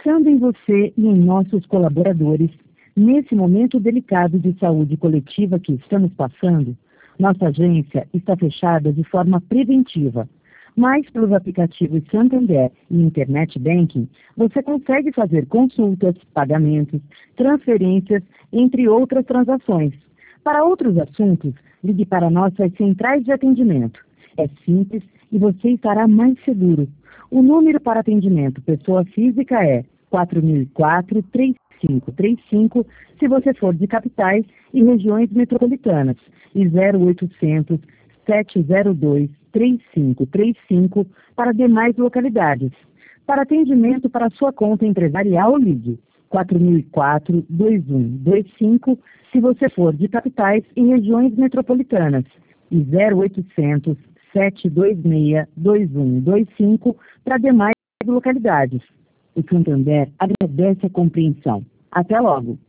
Pensando em você e em nossos colaboradores, nesse momento delicado de saúde coletiva que estamos passando, nossa agência está fechada de forma preventiva. Mas pelos aplicativos Santander e Internet Banking, você consegue fazer consultas, pagamentos, transferências, entre outras transações. Para outros assuntos, ligue para nossas centrais de atendimento. É simples e você estará mais seguro. O número para atendimento pessoa física é 4004-3535, se você for de capitais e regiões metropolitanas, e 0800 702-3535 para demais localidades. Para atendimento para sua conta empresarial, ligue 4004-2125, se você for de capitais e regiões metropolitanas, e 0800 726-2125 para demais localidades. O Santander agradece a compreensão. Até logo!